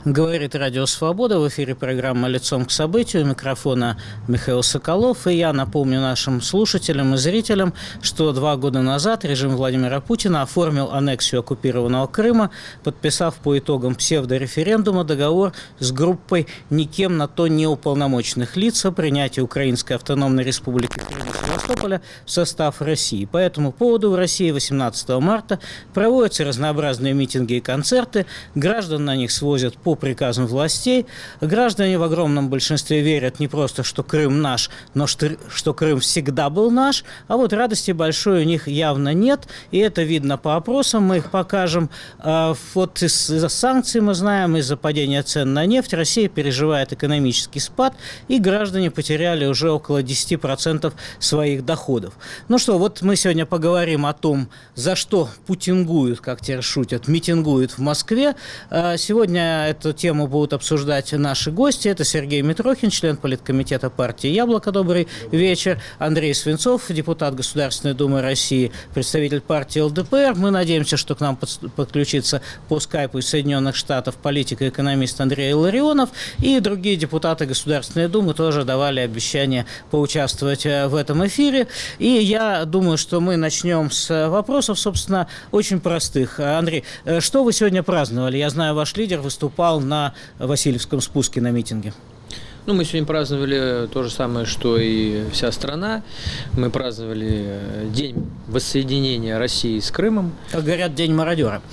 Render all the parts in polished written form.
Говорит Радио Свобода. В эфире программа «Лицом к событию». У микрофона Михаил Соколов. И я напомню нашим слушателям и зрителям, что 2 года назад режим Владимира Путина оформил аннексию оккупированного Крыма, подписав по итогам псевдореферендума договор с группой никем на то не уполномоченных лиц о принятии Украинской автономной республики Крым и Севастополя в состав России. По этому поводу в России 18 марта проводятся разнообразные митинги и концерты. Граждан на них свозят по приказам властей. Граждане в огромном большинстве верят не просто, что Крым наш, но что Крым всегда был наш. А вот радости большой у них явно нет. И это видно по опросам. Мы их покажем. Вот из-за санкций мы знаем, из-за падения цен на нефть Россия переживает экономический спад. И граждане потеряли уже около 10% своих доходов. Ну что, вот мы сегодня поговорим о том, за что путингуют, как теперь шутят, митингуют в Москве. Сегодня эту тему будут обсуждать наши гости. Это Сергей Митрохин, член политкомитета партии «Яблоко». Добрый вечер. Андрей Свинцов, депутат Государственной Думы России, представитель партии ЛДПР. Мы надеемся, что к нам подключится по скайпу из Соединенных Штатов политик и экономист Андрей Илларионов. И другие депутаты Государственной Думы тоже давали обещание поучаствовать в этом эфире. И я думаю, что мы начнем с вопросов, собственно, очень простых. Андрей, что вы сегодня праздновали? Я знаю, ваш лидер выступал на Васильевском спуске на митинге. Мы сегодня праздновали то же самое, что и вся страна. Мы праздновали День воссоединения России с Крымом. Как говорят, День мародера.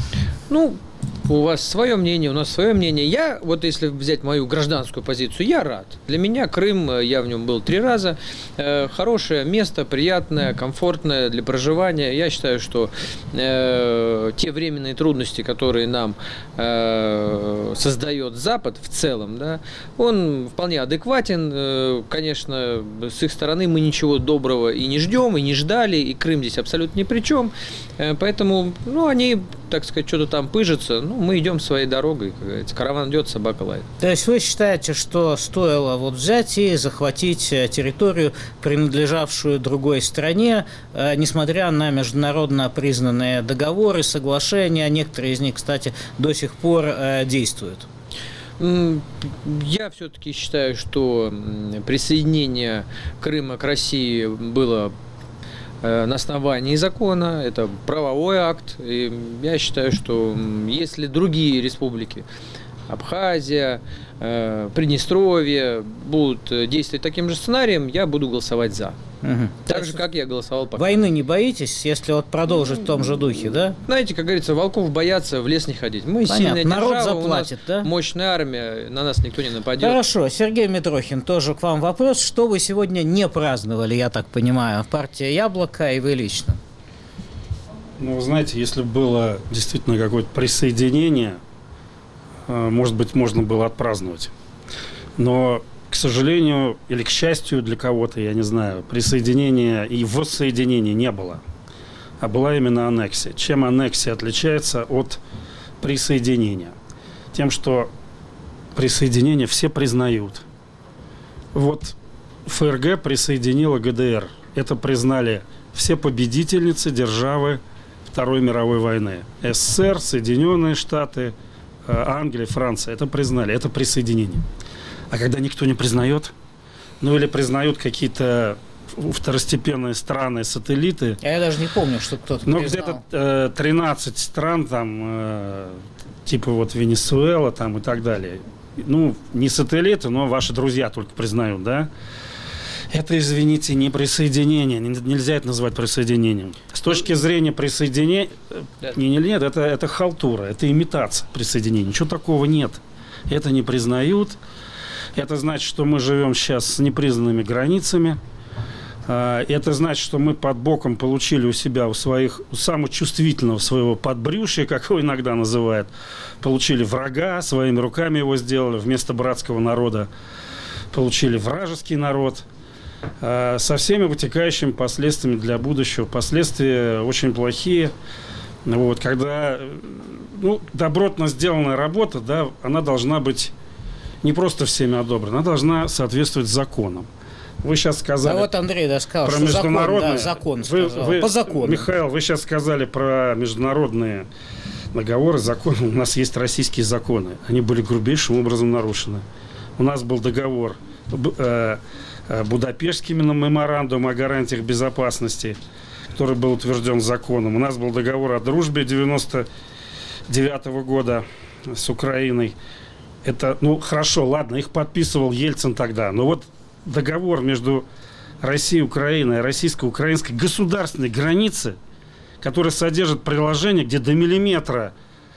У вас свое мнение, у нас свое мнение. Я, вот если взять мою гражданскую позицию, я рад. Для меня Крым, я в нем был 3 раза. Хорошее место, приятное, комфортное для проживания. Я считаю, что те временные трудности, которые нам создает Запад в целом, да, он вполне адекватен. Конечно, с их стороны мы ничего доброго и не ждем, и не ждали, и Крым здесь абсолютно ни при чем. Поэтому, они, так сказать, что-то там пыжатся. Мы идем своей дорогой, как говорится. Караван идет, собака лает. То есть вы считаете, что стоило взять и захватить территорию, принадлежавшую другой стране, несмотря на международно признанные договоры, соглашения, некоторые из них, кстати, до сих пор действуют? Я все-таки считаю, что присоединение Крыма к России было на основании закона, это правовой акт. И я считаю, что если другие республики, Абхазия, Приднестровье будут действовать таким же сценарием, я буду голосовать за. Так же, как я голосовал пока. Войны не боитесь, если продолжить в том же духе, да? Знаете, как говорится, волков боятся, в лес не ходить. Мы сильная держава, народ заплатит, у нас мощная армия, на нас никто не нападет. Хорошо. Сергей Митрохин, тоже к вам вопрос. Что вы сегодня не праздновали, я так понимаю, партия «Яблоко» и вы лично? Вы знаете, если было действительно какое-то присоединение, может быть, можно было отпраздновать. Но, к сожалению, или к счастью для кого-то, я не знаю, присоединения и воссоединения не было. А была именно аннексия. Чем аннексия отличается от присоединения? Тем, что присоединение все признают. Вот ФРГ присоединила ГДР. Это признали все победительницы державы Второй мировой войны. СССР, Соединенные Штаты, Англия, Франция. Это признали. Это присоединение. А когда никто не признает, или признают какие-то второстепенные страны, сателлиты. Я даже не помню, что кто-то признал. Где-то 13 стран, типа Венесуэла и так далее. Не сателлиты, но ваши друзья только признают, да? Это, извините, не присоединение. Нельзя это назвать присоединением. С точки зрения присоединения... Нет, это халтура, это имитация присоединения. Ничего такого нет. Это не признают. Это значит, что мы живем сейчас с непризнанными границами. Это значит, что мы под боком получили у себя, у самого чувствительного своего подбрюшья, как его иногда называют, получили врага, своими руками его сделали. Вместо братского народа получили вражеский народ. Со всеми вытекающими последствиями для будущего. Последствия очень плохие. Когда добротно сделанная работа, да, она должна быть не просто всеми одобрена, она должна соответствовать законам. Вы сейчас сказали... Андрей сказал, про что международные... закон сказал. По закону. Михаил, вы сейчас сказали про международные договоры, законы. У нас есть российские законы. Они были грубейшим образом нарушены. У нас был договор, Будапештский меморандум о гарантиях безопасности, который был утвержден законом. У нас был договор о дружбе 1999 года с Украиной. Это, хорошо, ладно, их подписывал Ельцин тогда. Но вот договор между Россией и Украиной, российско-украинской государственной границы, который содержит приложение, где до миллиметра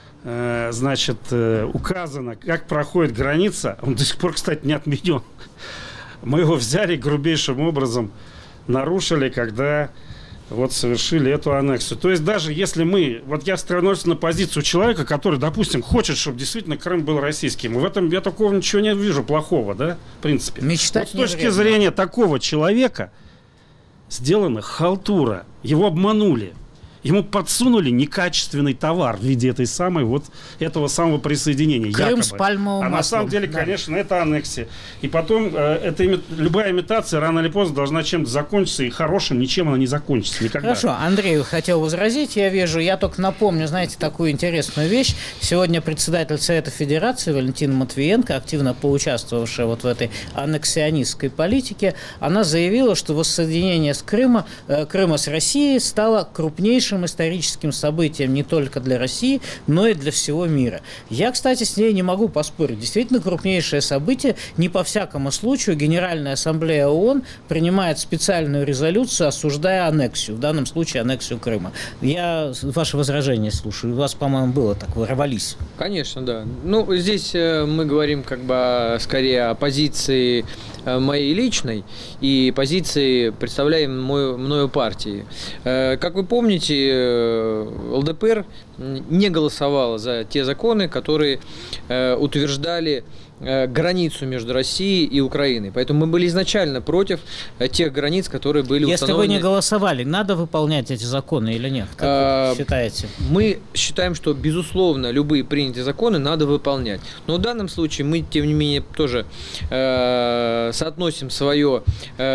указано, как проходит граница. Он до сих пор, кстати, не отменен. Мы его взяли грубейшим образом, нарушили, когда совершили эту аннексию. То есть даже если я становлюсь на позицию человека, который, допустим, хочет, чтобы действительно Крым был российским, в этом я такого ничего не вижу плохого, да, в принципе. Мечтать с точки зрения такого человека сделана халтура. Его обманули. Ему подсунули некачественный товар в виде этого самого присоединения. Крым якобы. С пальмовым маслом. На самом деле, конечно, это аннексия. И потом любая имитация рано или поздно должна чем-то закончиться, и хорошим ничем она не закончится никогда. Хорошо, Андрею хотел возразить, я только напомню, знаете, такую интересную вещь. Сегодня председатель Совета Федерации Валентина Матвиенко, активно поучаствовавшая в этой аннексионистской политике, она заявила, что воссоединение Крыма с Россией стало крупнейшим историческим событием не только для России, но и для всего мира. Я, кстати, с ней не могу поспорить. Действительно крупнейшее событие. Не по всякому случаю Генеральная Ассамблея ООН принимает специальную резолюцию, осуждая аннексию, в данном случае аннексию Крыма. Я ваше возражение слушаю. У вас, по-моему, было так, вы рвались. Конечно, да. Здесь мы говорим скорее о позиции моей личной и позиции, представляемой мною партии. Как вы помните, ЛДПР не голосовала за те законы, которые утверждали границу между Россией и Украиной. Поэтому мы были изначально против тех границ, которые были установлены. Если вы не голосовали, надо выполнять эти законы или нет? Как вы считаете? Мы считаем, что, безусловно, любые принятые законы надо выполнять. Но в данном случае мы, тем не менее, тоже соотносим свое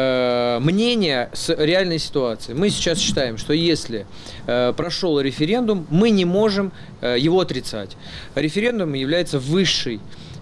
мнение с реальной ситуацией. Мы сейчас считаем, что если прошел референдум, мы не можем его отрицать. Референдум является высшей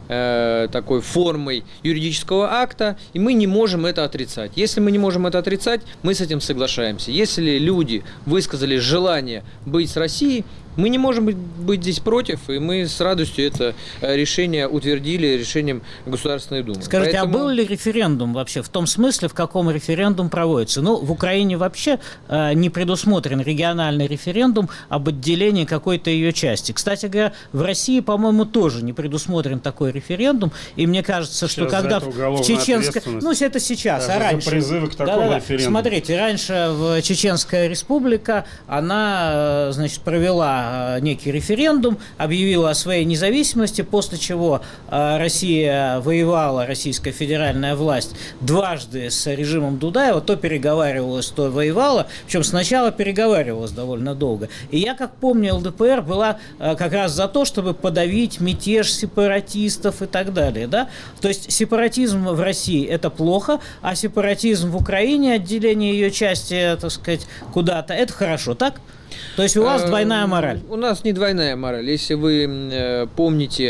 такой формой юридического акта, и мы не можем это отрицать. Если мы не можем это отрицать, мы с этим соглашаемся. Если люди высказали желание быть с Россией, мы не можем быть здесь против, и мы с радостью это решение утвердили решением Государственной Думы. Скажите, а был ли референдум вообще? В том смысле, в каком референдум проводится? В Украине вообще не предусмотрен региональный референдум об отделении какой-то ее части. Кстати говоря, в России, по-моему, тоже не предусмотрен такой референдум, и мне кажется, что когда в Чеченской... это сейчас, а раньше... Призывы к такому референдуму. Смотрите, раньше в Чеченская республика, она, провела некий референдум, объявила о своей независимости, после чего Россия воевала, российская федеральная власть, дважды с режимом Дудаева, то переговаривалась, то воевала, причем сначала переговаривалась довольно долго. И я, как помню, ЛДПР была как раз за то, чтобы подавить мятеж сепаратистов и так далее. Да? То есть сепаратизм в России – это плохо, а сепаратизм в Украине, отделение ее части, куда-то – это хорошо, так? То есть у вас двойная мораль? У нас не двойная мораль. Если вы помните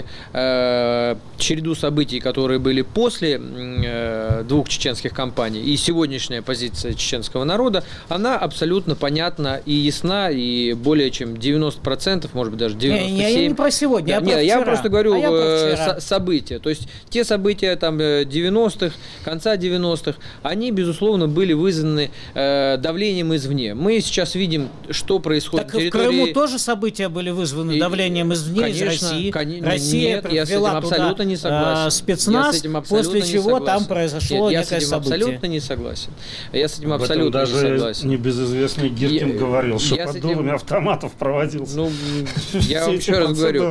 череду событий, которые были после двух чеченских кампаний, и сегодняшняя позиция чеченского народа, она абсолютно понятна и ясна, и более чем 90%, может быть, даже 97%. Я не про сегодня, я про вчера. Я просто говорю события. То есть те события 90-х, конца 90-х, они, безусловно, были вызваны давлением извне. Мы сейчас видим, что происходит так на территории... в Крыму тоже события были вызваны давлением извне, конечно, из России. Россия привела туда не согласен. Спецназ, после чего там произошло некое событие. Я с этим абсолютно не согласен. Я с этим абсолютно не согласен. Даже небезызвестный Гиркин говорил, что под дулами автоматов проводился. Я вам еще раз говорю,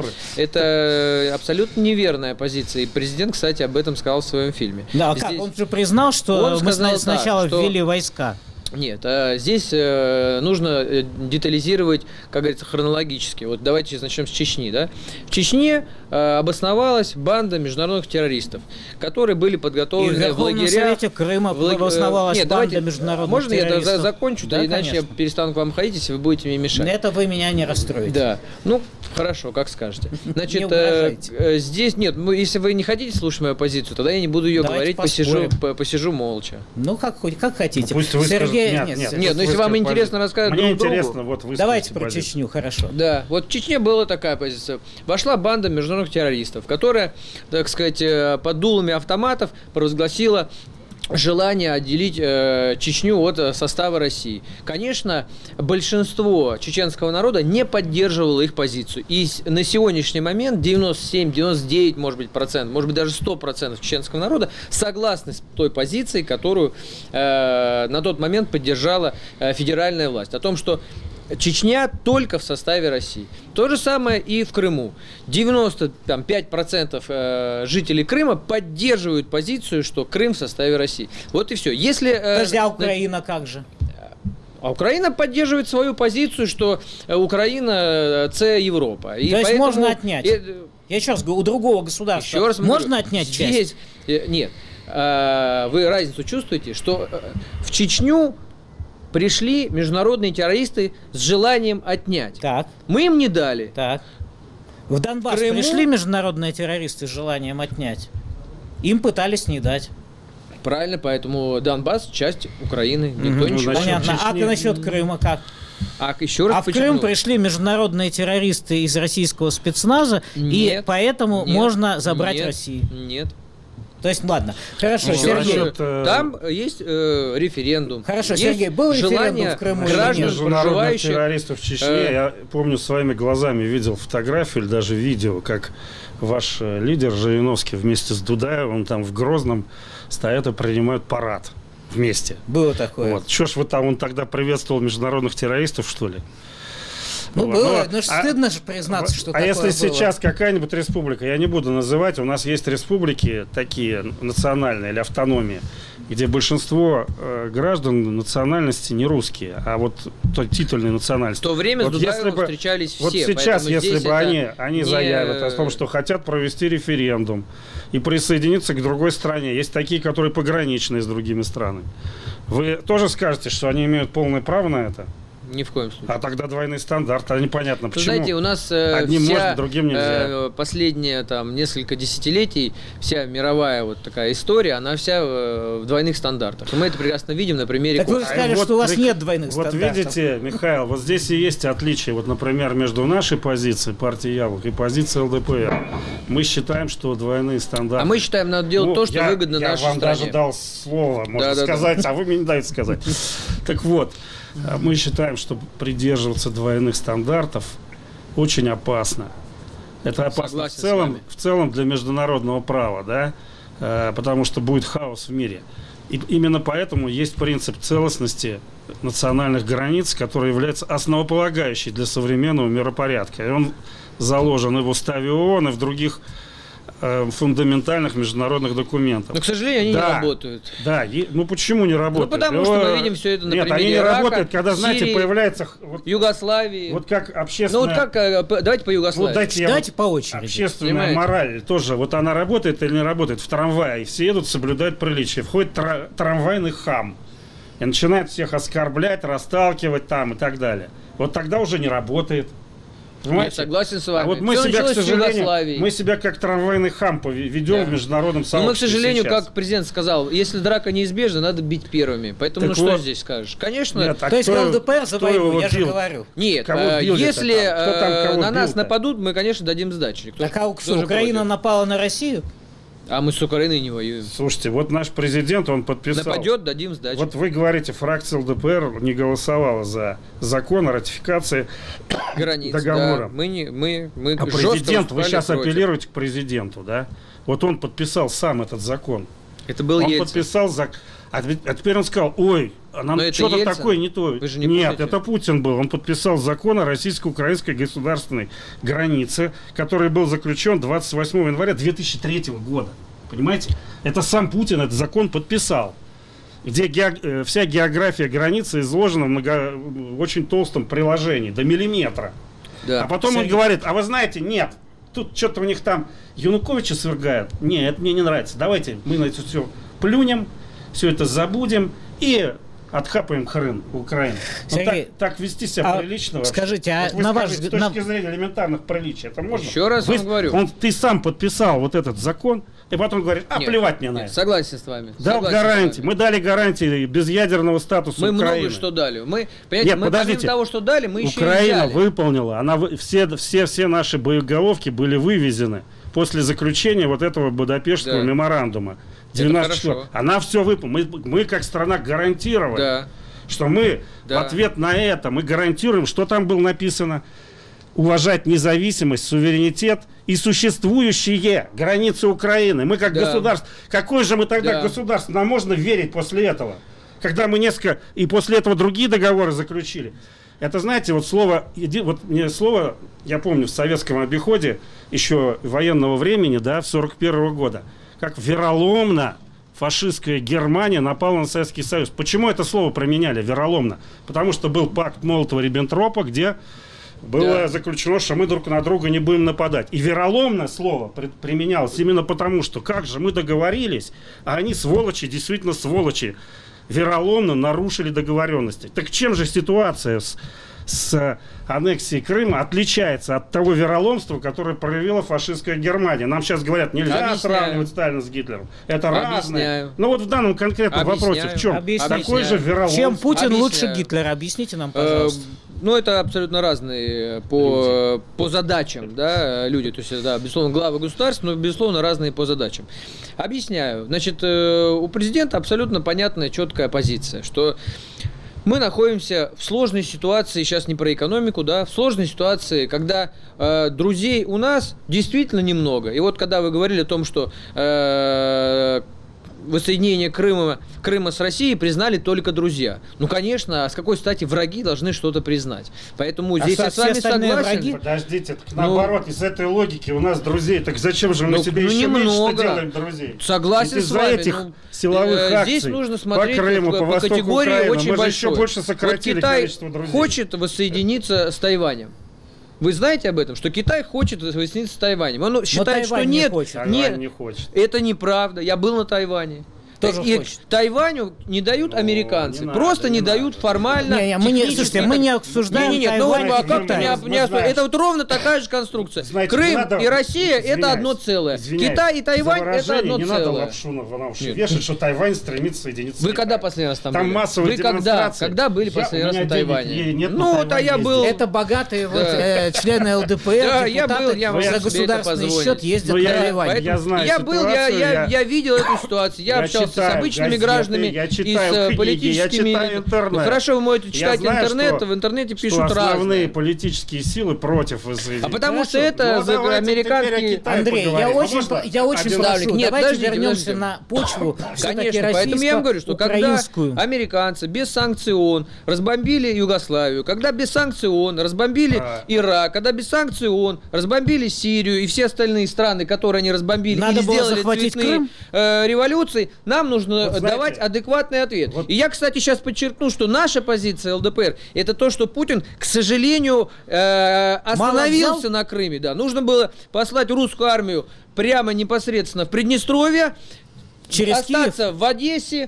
это абсолютно неверная позиция. И президент, кстати, об этом сказал в своем фильме. Да, как? Он же признал, что мы сначала ввели войска. Нет, здесь нужно детализировать, как говорится, хронологически. Вот давайте начнем с Чечни. Да? В Чечне обосновалась банда международных террористов, которые были подготовлены в лагерях. И в Совете Крыма обосновалась банда международных террористов. Можно я закончу, да, иначе конечно. Я перестану к вам ходить, если вы будете мне мешать. Это вы меня не расстроите. Да, ну, хорошо, как скажете. Значит, здесь, нет, если вы не хотите слушать мою позицию, тогда я не буду ее говорить, посижу молча. Ну, как хотите. Пусть вы Сергей, нет, но если вам интересно рассказать мне друг интересно, другу, вот вы давайте про Чечню, хорошо. Да, вот в Чечне была такая позиция. Вошла банда международных террористов, которая, так сказать, под дулами автоматов провозгласила желание отделить Чечню от состава России. Конечно, большинство чеченского народа не поддерживало их позицию. И на сегодняшний момент 97-99, может быть, процентов, может быть, даже 100% чеченского народа согласны с той позицией, которую на тот момент поддержала федеральная власть. О том, что Чечня только в составе России. То же самое и в Крыму. 95% жителей Крыма поддерживают позицию, что Крым в составе России. Вот и все. Если, подожди, а Украина как же? А Украина поддерживает свою позицию, что Украина – это Европа. И то есть можно отнять? Я еще раз говорю, у другого государства еще раз можно отнять часть? Нет. Вы разницу чувствуете, что в Чечню пришли международные террористы с желанием отнять. Так. Мы им не дали. Так. В Донбасс пришли международные террористы с желанием отнять. Им пытались не дать. Правильно, поэтому Донбасс часть Украины. Никто ничего. Понятно. А насчет Крыма как? Еще раз в Крым пришли международные террористы из российского спецназа, и поэтому можно забрать Россию. Нет. То есть, ладно, хорошо, Сергей. Там есть референдум. Хорошо, есть Сергей, был референдум в Крыму? Граждан, проживающих... террористов в Чечне, я помню, своими глазами видел фотографию или даже видео, как ваш лидер Жириновский вместе с Дудаевым там в Грозном стоят и принимают парад вместе. Было такое. Вот. Что ж вы там, он тогда приветствовал международных террористов, что ли? Ну, было, но стыдно же признаться, что такое если было. сейчас какая-нибудь республика, я не буду называть, у нас есть республики такие, национальные или автономии, где большинство граждан национальности не русские, а вот титульные национальности. В то время с Дудаевым встречались все. Вот сейчас, если бы они заявят о том, что хотят провести референдум и присоединиться к другой стране, есть такие, которые пограничные с другими странами, вы тоже скажете, что они имеют полное право на это? Ни в коем случае. А тогда двойные стандарты, непонятно почему. Знаете, у нас одним можно, другим нельзя. Последние там несколько десятилетий вся мировая вот такая история, она вся в двойных стандартах. И мы это прекрасно видим на примере. Так вы же сказали, что у вас нет двойных стандартов. Вот видите, Михаил, вот здесь и есть отличие. Вот, например, между нашей позицией партии Яблок и позицией ЛДПР. Мы считаем, что двойные стандарты. А мы считаем, надо делать то, что выгодно нашей стране. Я вам даже дал слово, можно сказать, а вы мне не даете сказать. Так вот. Мы считаем, что придерживаться двойных стандартов очень опасно. Это опасно в целом для международного права, да? Потому что будет хаос в мире. И именно поэтому есть принцип целостности национальных границ, который является основополагающий для современного миропорядка. И он заложен и в Уставе ООН, и в других фундаментальных международных документов. Но, к сожалению, они не работают. Да, ну почему не работают? Ну, потому что мы видим все это на примере Нет, они не Ирака, работают, когда, Сирии, знаете, появляется... Югославии. Вот как общественная... Ну, вот как... Давайте по Югославии. Вот давайте по очереди. Общественная Понимаете? мораль тоже. Вот она работает или не работает в трамвае. И все едут, соблюдают приличие. Входит трамвайный хам. И начинает всех оскорблять, расталкивать там и так далее. Вот тогда уже не работает. Нет, согласен с вами. А вот мы себя, к сожалению, мы себя как трамвайный хам ведем в международном сообществе. Но мы, к сожалению, сейчас. как президент сказал, если драка неизбежна, надо бить первыми. Поэтому так что вот, здесь скажешь? Конечно. Нет, то есть ЛДПР за войну, я же говорю. Нет, если на нас нападут, мы, конечно, дадим сдачи. Так а что, Украина напала на Россию? А мы с Украиной не воюем. Слушайте, вот наш президент, он подписал... Нападет, дадим сдачу. Вот вы говорите, фракция ЛДПР не голосовала за закон о ратификации границ договора. Да. Мы а президент, вы сейчас апеллируете к президенту, да? Вот он подписал сам этот закон. Это был Ельцин. Он подписал закон. А теперь он сказал, ой, нам что-то такое не то. Вы же не Нет, помните? это Путин был. Он подписал закон о российско-украинской государственной границе, который был заключен 28 января 2003 года. Понимаете? Это сам Путин этот закон подписал. Где вся география границы изложена в очень толстом приложении, до миллиметра. Да. А потом он говорит, а вы знаете, нет, тут что-то у них там Януковича свергают. Не, это мне не нравится. Давайте мы на это все плюнем, все это забудем и отхапаем Крым, Украину. Сергей, так вести себя прилично вообще. Скажите, а вот на ваш с точки зрения элементарных приличий, это можно? Еще раз вам говорю. Ты сам подписал вот этот закон, и потом говоришь, плевать мне на это. Согласен с вами. Дал гарантии. Мы дали гарантии безъядерного статуса мы Украины. Мы много что дали. Мы помимо того, что дали, мы еще Украина и взяли. выполнила. Все наши боеголовки были вывезены после заключения вот этого Будапештского меморандума. 12 Она все выполнила. Мы как страна гарантировали, что мы в ответ на это мы гарантируем, что там было написано: уважать независимость, суверенитет и существующие границы Украины. Мы как государство. Какое же мы тогда государство? Нам можно верить после этого? Когда мы несколько... И после этого другие договоры заключили. Это, знаете, вот слово... я помню, в советском обиходе еще военного времени, да, в 1941 года, как вероломно фашистская Германия напала на Советский Союз. Почему это слово применяли, вероломно? Потому что был пакт Молотова-Риббентропа, где было заключено, что мы друг на друга не будем нападать. И вероломно слово применялось именно потому, что как же мы договорились, а они, сволочи, действительно сволочи, вероломно нарушили договоренности. Так чем же ситуация с аннексией Крыма отличается от того вероломства, которое проявила фашистская Германия? Нам сейчас говорят, нельзя сравнивать Сталина с Гитлером. Это разное. Но вот в данном конкретном вопросе в чем? Такой же вероломство. Чем Путин лучше Гитлера? Объясните нам, пожалуйста. Ну, это абсолютно разные по задачам, да, люди. То есть, да, безусловно, главы государств, но, безусловно, разные по задачам. Объясняю. Значит, у президента абсолютно понятная, четкая позиция, что мы находимся в сложной ситуации, сейчас не про экономику, да, в сложной ситуации, когда друзей у нас действительно немного. И вот когда вы говорили о том, что воссоединение Крыма с Россией признали только друзья. Ну, конечно, а с какой стати враги должны что-то признать? Поэтому здесь я с вами согласен. Враги? Подождите, так наоборот, из этой логики у нас друзей, так зачем же мы себе еще меньше делаем друзей? Согласен с вами. Этих силовых акций здесь нужно смотреть по Крыму, по категории Украины. очень мы большой. Еще больше сократили количество друзей. Китай хочет воссоединиться с Тайванем. Вы знаете об этом, что Китай хочет воссоединиться с Тайванем? Он считает, что нет, не хочет. Это неправда. Я был на Тайване. И Тайваню не дают американцы, просто не дают формально. Мы не обсуждаем Тайвань. Это вот ровно такая же конструкция. Крым и Россия это одно целое. Китай и Тайвань это одно целое. Не надо лапшу на уши вешать, что Тайвань стремится соединиться. Вы когда последний раз там были? Там массовые демонстрации. Когда были последний раз на Тайване? Ну, вот я был. Это богатые члены ЛДПР, депутаты за государственный счет ездят на Тайвань. Я был, я видел эту ситуацию, я общался с обычными гражданами и с политическими. Ну, хорошо, вы можете читать интернет, в интернете пишут разные. Основные политические силы против воссоединения. А потому что это американские... Андрей, я очень прошу, давайте вернемся на почву. Конечно, поэтому я вам говорю, что когда американцы без санкций ООН разбомбили Югославию, когда без санкций ООН разбомбили Ирак, когда без санкций ООН разбомбили Сирию и все остальные страны, которые они разбомбили и сделали цветные революции, нам нужно давать адекватный ответ. И я, кстати, сейчас подчеркну, что наша позиция ЛДПР это то, что Путин, к сожалению, остановился на Крыме. Да. Нужно было послать русскую армию прямо непосредственно в Приднестровье, остаться в Одессе,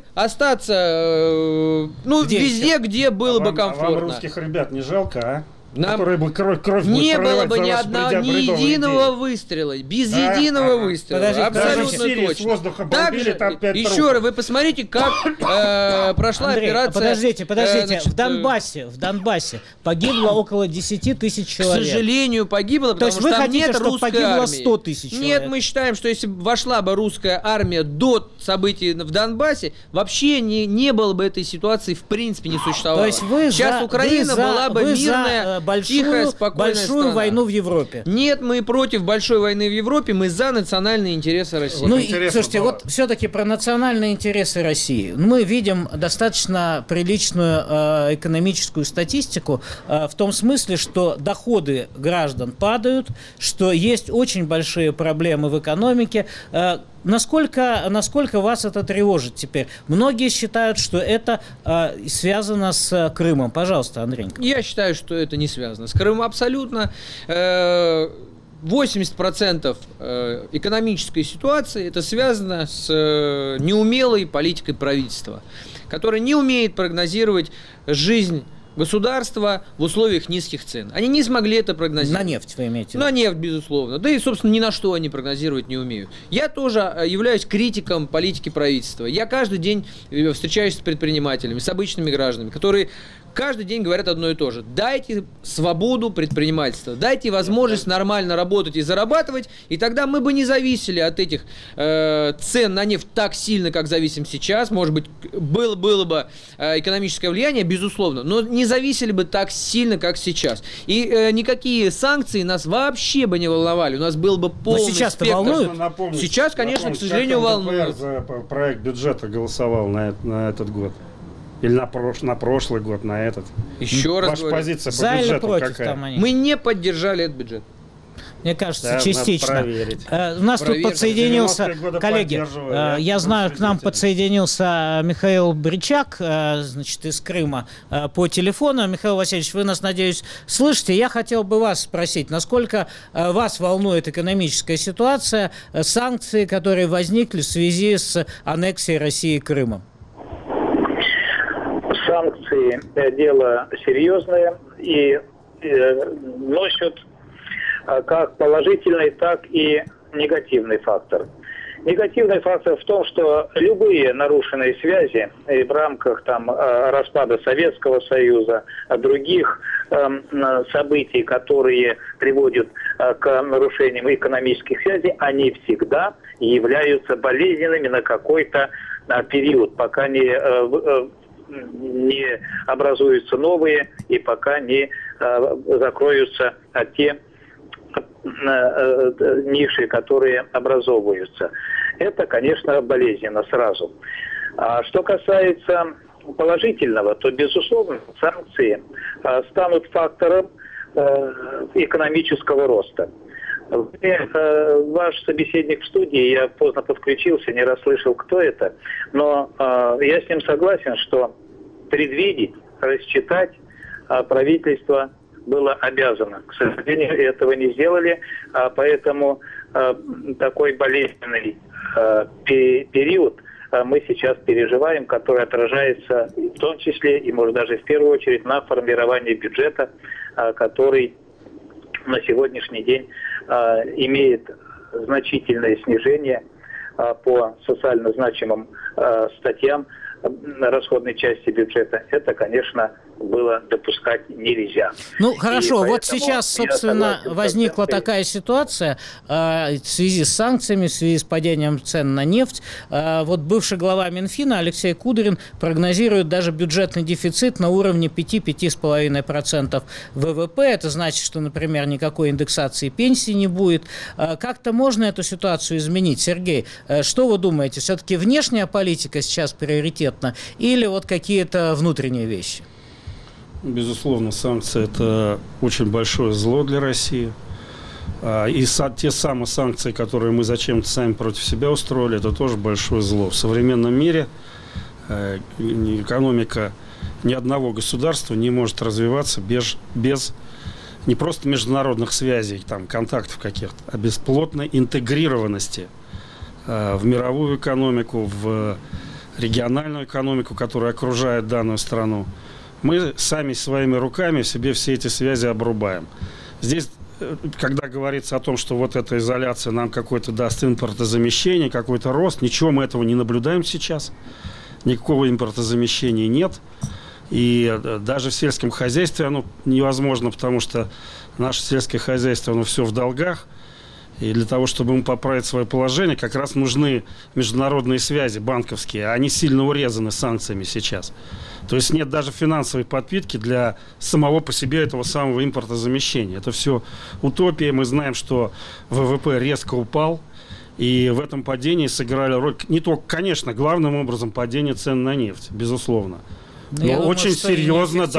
остаться везде, где было бы комфортно. Вам русских ребят не жалко, а? Которые бы кровь не было бы ни единого выстрела. Без единого выстрела. Абсолютно точно. Также, еще раз, вы посмотрите, как прошла операция. Подождите. В Донбассе погибло около 10 тысяч человек. К сожалению, погибло, потому что там нет русской армии. 100 тысяч человек. Нет, мы считаем, что если вошла бы русская армия до событий в Донбассе, вообще не было бы этой ситуации, в принципе, не существовало. То есть сейчас Украина была бы мирная, тихая, спокойная большую войну в Европе. Нет, мы против большой войны в Европе, мы за национальные интересы России. Слушайте, вот все-таки про национальные интересы России. Мы видим достаточно приличную экономическую статистику в том смысле, что доходы граждан падают, что есть очень большие проблемы в экономике. Насколько вас это тревожит теперь? Многие считают, что это связано с Крымом. Пожалуйста, Андрей. Я считаю, что это не связано с Крымом абсолютно. 80% экономической ситуации это связано с неумелой политикой правительства, которое не умеет прогнозировать жизнь государства в условиях низких цен. Они не смогли это прогнозировать. На нефть вы имеете в виду? На нефть, безусловно. Да и, собственно, ни на что они прогнозировать не умеют. Я тоже являюсь критиком политики правительства. Я каждый день встречаюсь с предпринимателями, с обычными гражданами, которые каждый день говорят одно и то же. Дайте свободу предпринимательства, дайте возможность нормально работать и зарабатывать, и тогда мы бы не зависели от этих цен на нефть так сильно, как зависим сейчас. Может быть, было бы экономическое влияние, безусловно, но не зависели бы так сильно, как сейчас. И никакие санкции нас вообще бы не волновали. У нас был бы полный сейчас-то спектр. волнует? Сейчас, конечно, к сожалению, волнует. За проект бюджета голосовал на этот год? Или на прошлый год, на этот? Еще раз Ваша говорю. позиция по За или бюджету против какая? там они? Мы не поддержали этот бюджет. Мне кажется, Да, частично. надо проверить. У нас тут Проверить. подсоединился, 90-е годы коллеги, поддерживаю, я знаю, к нам учредитель. подсоединился Михаил Бричак, значит, из Крыма по телефону. Михаил Васильевич, вы нас, надеюсь, слышите. Я хотел бы вас спросить, насколько вас волнует экономическая ситуация, санкции, которые возникли в связи с аннексией России Крыма? Санкции – дело серьезное и носят как положительный, так и негативный фактор. Негативный фактор в том, что любые нарушенные связи в рамках распада Советского Союза, других событий, которые приводят к нарушениям экономических связей, они всегда являются болезненными на какой-то период, пока не образуются новые и пока не закроются те ниши, которые образовываются. Это, конечно, болезненно сразу. А что касается положительного, то, безусловно, санкции станут фактором экономического роста. Ваш собеседник в студии, я поздно подключился, не расслышал, кто это, но я с ним согласен, что предвидеть, рассчитать правительство было обязано. К сожалению, этого не сделали, поэтому такой болезненный период мы сейчас переживаем, который отражается в том числе и, может, даже в первую очередь на формировании бюджета, который на сегодняшний день имеет значительное снижение по социально значимым статьям расходной части бюджета. Это, конечно, было допускать нельзя. Ну, хорошо, И вот сейчас, собственно, возникла такая ситуация в связи с санкциями, в связи с падением цен на нефть. Вот бывший глава Минфина Алексей Кудрин прогнозирует даже бюджетный дефицит на уровне 5-5,5% ВВП. Это значит, что, например, никакой индексации пенсий не будет. Как-то можно эту ситуацию изменить? Сергей, что вы думаете? Все-таки внешняя политика сейчас приоритетна или вот какие-то внутренние вещи? Безусловно, санкции – это очень большое зло для России. И те самые санкции, которые мы зачем-то сами против себя устроили, это тоже большое зло. В современном мире экономика ни одного государства не может развиваться без не просто международных связей, контактов каких-то, а без плотной интегрированности в мировую экономику, в региональную экономику, которая окружает данную страну. Мы сами своими руками себе все эти связи обрубаем. Здесь, когда говорится о том, что вот эта изоляция нам какой-то даст импортозамещение, какой-то рост, ничего мы этого не наблюдаем сейчас. Никакого импортозамещения нет. И даже в сельском хозяйстве оно невозможно, потому что наше сельское хозяйство, оно все в долгах. И для того, чтобы ему поправить свое положение, как раз нужны международные связи банковские. Они сильно урезаны санкциями сейчас. То есть нет даже финансовой подпитки для самого по себе этого самого импортозамещения. Это все утопия. Мы знаем, что ВВП резко упал. И в этом падении сыграли роль не только, конечно, главным образом падение цен на нефть, безусловно. Но очень серьезно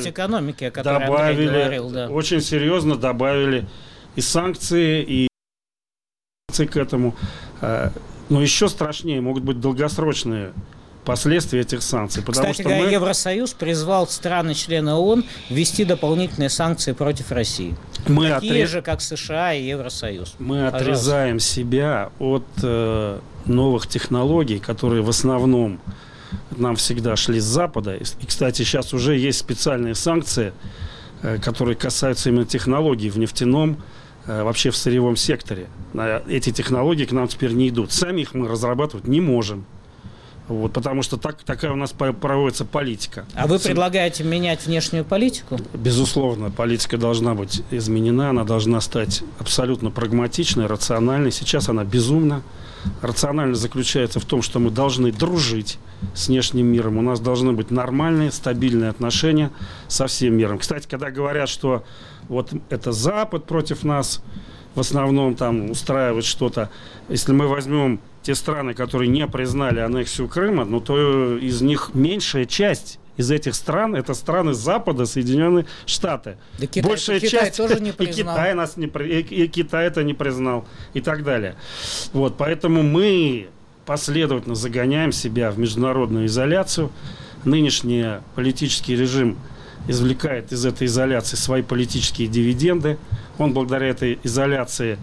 добавили, очень серьезно добавили и санкции, и к этому. Но еще страшнее могут быть долгосрочные последствий этих санкций. Потому Кстати говоря, Евросоюз призвал страны-члены ООН ввести дополнительные санкции против России. Такие же, как США и Евросоюз. Мы отрезаем себя от новых технологий, которые в основном нам всегда шли с Запада. И, кстати, сейчас уже есть специальные санкции, которые касаются именно технологий в нефтяном, вообще в сырьевом секторе. Эти технологии к нам теперь не идут. Сами их мы разрабатывать не можем. Вот, потому что такая у нас проводится политика. А вы предлагаете менять внешнюю политику? Безусловно, политика должна быть изменена, она должна стать абсолютно прагматичной, рациональной. Сейчас она безумна. Рациональность заключается в том, что мы должны дружить с внешним миром. У нас должны быть нормальные, стабильные отношения со всем миром. Кстати, когда говорят, что вот это Запад против нас в основном там устраивает что-то, если мы возьмем те страны, которые не признали аннексию Крыма, ну, то из них меньшая часть из этих стран — это страны Запада, Соединенные Штаты. Да Большая часть тоже не признал. И Китай это не признал, и так далее. Вот, поэтому мы последовательно загоняем себя в международную изоляцию. Нынешний политический режим извлекает из этой изоляции свои политические дивиденды. Он благодаря этой изоляции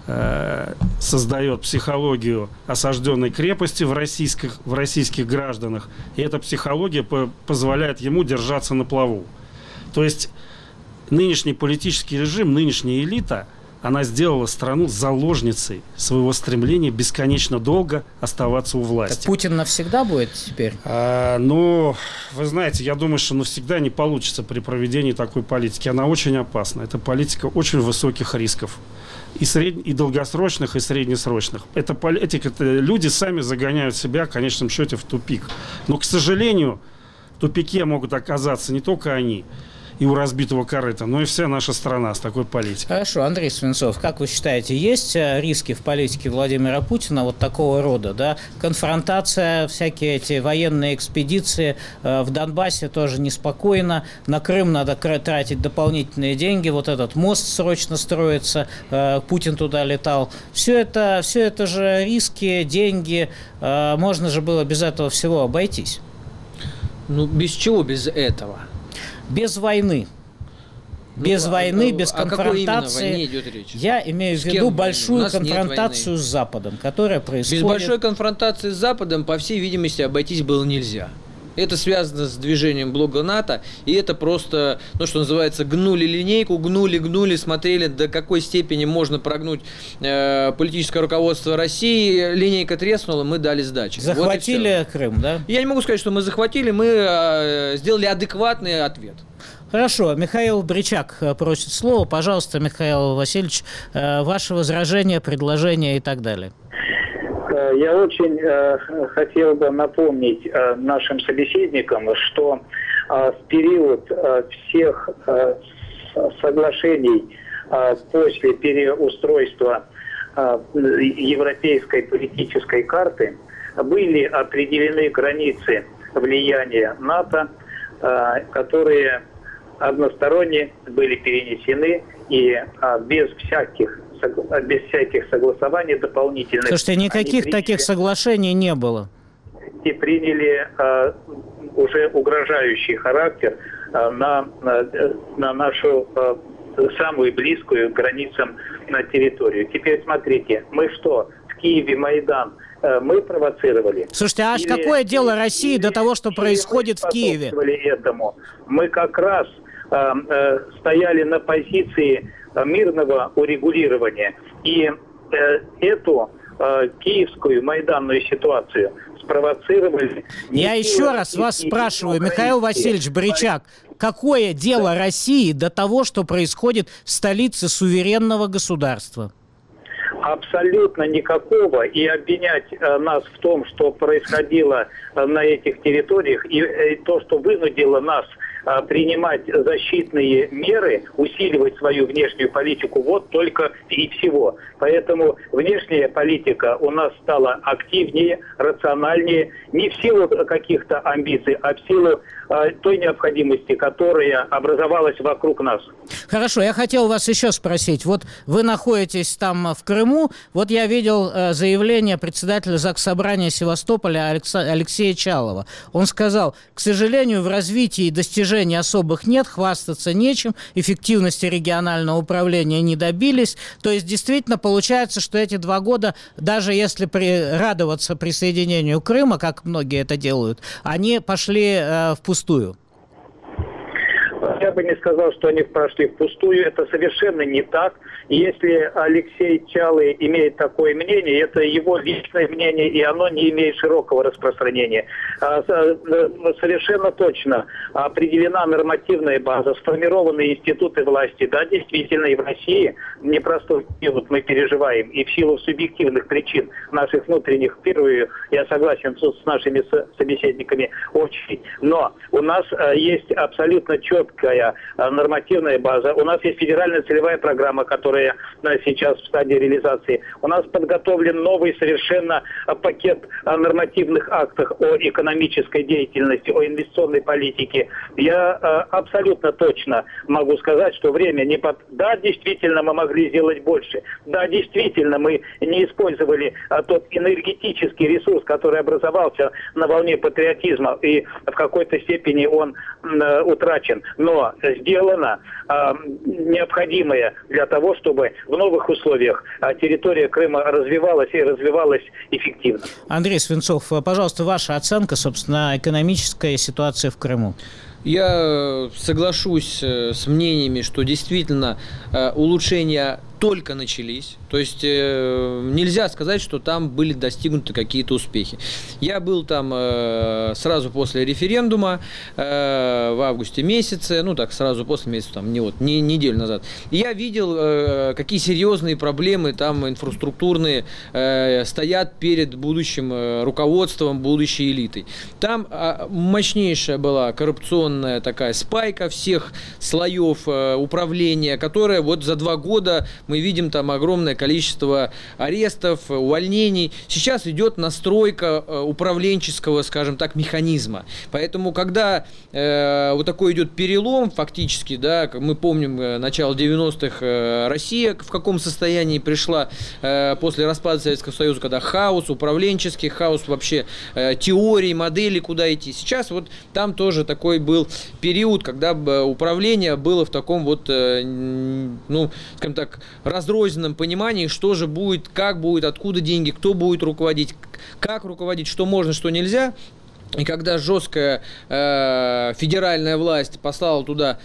создает психологию осажденной крепости в российских гражданах. И эта психология позволяет ему держаться на плаву. То есть нынешний политический режим, нынешняя элита, она сделала страну заложницей своего стремления бесконечно долго оставаться у власти. Так Путин навсегда будет теперь? Ну, вы знаете, я думаю, что навсегда не получится при проведении такой политики. Она очень опасна. Это политика очень высоких рисков. И долгосрочных, и среднесрочных. Эти люди сами загоняют себя, в конечном счете, в тупик. Но, к сожалению, в тупике могут оказаться не только они и у разбитого корыта, но и вся наша страна с такой политикой. Хорошо, Андрей Свинцов, как вы считаете, есть риски в политике Владимира Путина вот такого рода, да? Конфронтация, всякие эти военные экспедиции в Донбассе тоже неспокойно, на Крым надо тратить дополнительные деньги, вот этот мост срочно строится, Путин туда летал. Все это же риски, деньги, можно же было без этого всего обойтись. Ну, без чего без этого? Без войны. Без войны, без конфронтации. О какой именно войне идет речь? Я имею в виду большую конфронтацию с Западом, которая происходит... Без большой конфронтации с Западом, по всей видимости, обойтись было нельзя. Это связано с движением блока НАТО, и это просто, ну, что называется, гнули линейку, гнули, смотрели, до какой степени можно прогнуть политическое руководство России. Линейка треснула, мы дали сдачи. Захватили вот Крым, да? Я не могу сказать, что мы захватили, мы сделали адекватный ответ. Хорошо. Михаил Бричак просит слова. Пожалуйста, Михаил Васильевич, ваше возражение, предложение и так далее. Я очень хотел бы напомнить нашим собеседникам, что в период всех соглашений после переустройства европейской политической карты были определены границы влияния НАТО, которые односторонне были перенесены и без всяких согласований дополнительных. Слушайте, никаких таких соглашений не было. И приняли уже угрожающий характер на нашу самую близкую к границам территорию. Теперь смотрите, мы что, в Киеве Майдан мы провоцировали? Слушайте, а какое дело России до того, что происходит в Киеве? Этому. Мы как раз стояли на позиции мирного урегулирования. И эту киевскую майданную ситуацию спровоцировали... Я еще раз вас спрашиваю, Михаил Васильевич Бричак, какое дело России до того, что происходит в столице суверенного государства? Абсолютно никакого. И обвинять нас в том, что происходило на этих территориях, и то, что вынудило нас принимать защитные меры, усиливать свою внешнюю политику, вот только и всего. Поэтому внешняя политика у нас стала активнее, рациональнее, не в силу каких-то амбиций, а в силу той необходимости, которая образовалась вокруг нас. Хорошо, я хотел вас еще спросить. Вот вы находитесь там в Крыму. Вот я видел заявление председателя Заксобрания Севастополя Алексея Чалова. Он сказал: к сожалению, в развитии и достижений особых нет, хвастаться нечем, эффективности регионального управления не добились. То есть действительно получается, что эти 2 года, даже если радоваться присоединению Крыма, как многие это делают, они пошли впустую. Я бы не сказал, что они прошли впустую. Это совершенно не так. Если Алексей Чалый имеет такое мнение, это его личное мнение, и оно не имеет широкого распространения. Совершенно точно определена нормативная база, сформированы институты власти. Да, действительно, и в России непростой период мы переживаем, и в силу субъективных причин наших внутренних, впервые, я согласен с нашими собеседниками, очень. Но у нас есть абсолютно четкая нормативная база. У нас есть федеральная целевая программа, которая сейчас в стадии реализации. У нас подготовлен новый совершенно пакет нормативных актов о экономической деятельности, о инвестиционной политике. Я абсолютно точно могу сказать, что время не под... Да, действительно, мы могли сделать больше. Да, действительно, мы не использовали тот энергетический ресурс, который образовался на волне патриотизма, и в какой-то степени он утрачен. Но сделано необходимое для того, чтобы в новых условиях территория Крыма развивалась и развивалась эффективно. Андрей Свинцов, пожалуйста, ваша оценка, собственно, экономической ситуации в Крыму. Я соглашусь с мнениями, что действительно улучшения только начались. То есть нельзя сказать, что там были достигнуты какие-то успехи. Я был там сразу после референдума в августе месяце, ну так сразу после месяца, там, не неделю назад. И я видел, какие серьезные проблемы там инфраструктурные стоят перед будущим руководством, будущей элитой. Там мощнейшая была коррупционная такая спайка всех слоев управления, которая вот за 2 года мы видим там огромное количество арестов, увольнений. Сейчас идет настройка управленческого, скажем так, механизма. Поэтому, когда вот такой идет перелом, фактически, да, мы помним начало 90-х, Россия в каком состоянии пришла после распада Советского Союза, когда хаос управленческий, хаос вообще теорий, моделей, куда идти. Сейчас вот там тоже такой был период, когда управление было в таком вот, ну, скажем так, разрозненном понимании, что же будет, как будет, откуда деньги, кто будет руководить, как руководить, что можно, что нельзя. И когда жесткая федеральная власть послала туда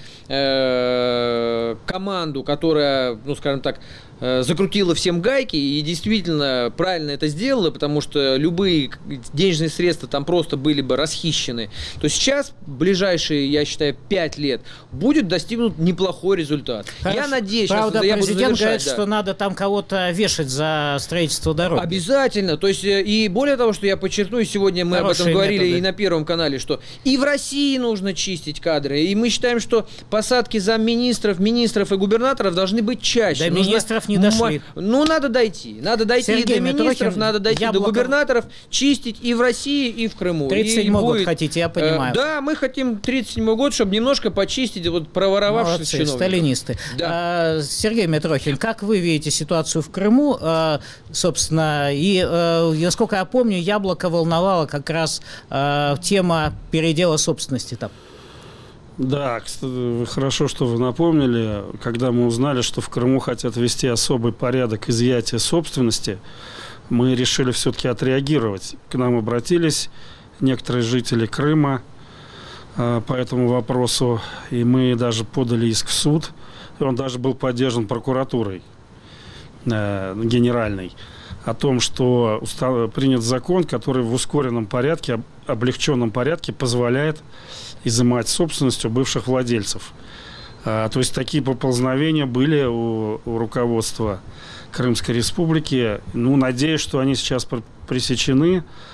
команду, которая, ну, скажем так, закрутила всем гайки и действительно правильно это сделала, потому что любые денежные средства там просто были бы расхищены, то сейчас, в ближайшие, я считаю, 5 лет будет достигнут неплохой результат. Хорошо. Я надеюсь, правда, что я буду президент завершать, говорит, что надо там кого-то вешать за строительство дороги. Обязательно. То есть, и более того, что я подчеркну, и сегодня мы об этом говорили методы. И на Первом канале, что и в России нужно чистить кадры. И мы считаем, что посадки замминистров, министров и губернаторов должны быть чаще. До министров не дошли. Ну, надо дойти. Надо дойти Сергей и до министров, Митрохин, надо дойти до губернаторов, чистить и в России, и в Крыму. 37-й год хотите, я понимаю. Да, мы хотим 37-й год, чтобы немножко почистить вот проворовавшихся чиновников. Сталинисты. Да. Сергей Митрохин, как вы видите ситуацию в Крыму, собственно, и, насколько я помню, Яблоко волновала как раз тема передела собственности там. Да, кстати, хорошо, что вы напомнили. Когда мы узнали, что в Крыму хотят ввести особый порядок изъятия собственности, мы решили все-таки отреагировать. К нам обратились некоторые жители Крыма по этому вопросу, и мы даже подали иск в суд. И он даже был поддержан прокуратурой генеральной о том, что принят закон, который в ускоренном порядке, облегченном порядке позволяет изымать собственность у бывших владельцев. То есть такие поползновения были у руководства Крымской Республики. Ну, надеюсь, что они сейчас пресечены.